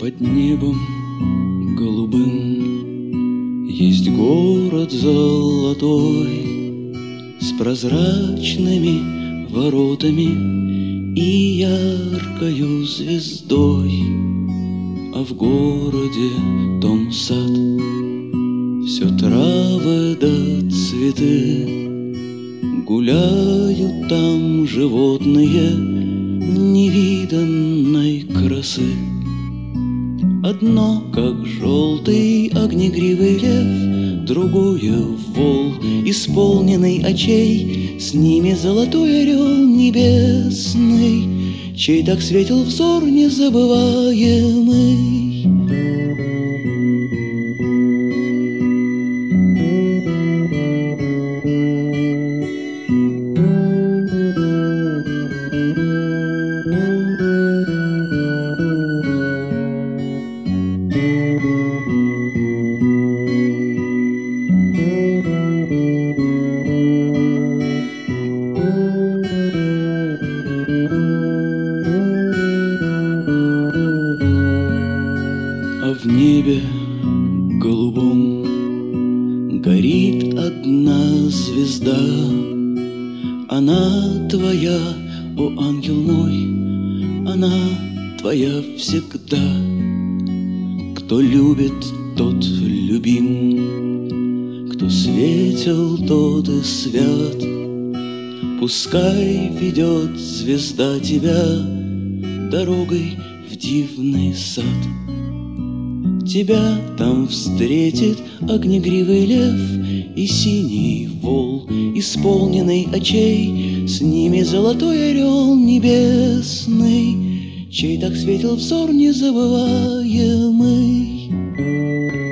Под небом голубым есть город золотой с прозрачными воротами и яркою звездой, а в городе том сад, все травы да цветы, гуляют там животные невиданной красы. Одно, как желтый огнегривый лев, другое — вол, исполненный очей, с ними золотой орел небесный, чей так светил взор незабываемый. А в небе голубом горит одна звезда. Она твоя, о ангел мой, она твоя всегда. Кто любит, тот любим, кто светел, тот и свят. Пускай ведет звезда тебя дорогой в дивный сад. Тебя там встретит огнегривый лев и синий вол, исполненный очей, с ними золотой орел небесный, чей так светил взор незабываемый.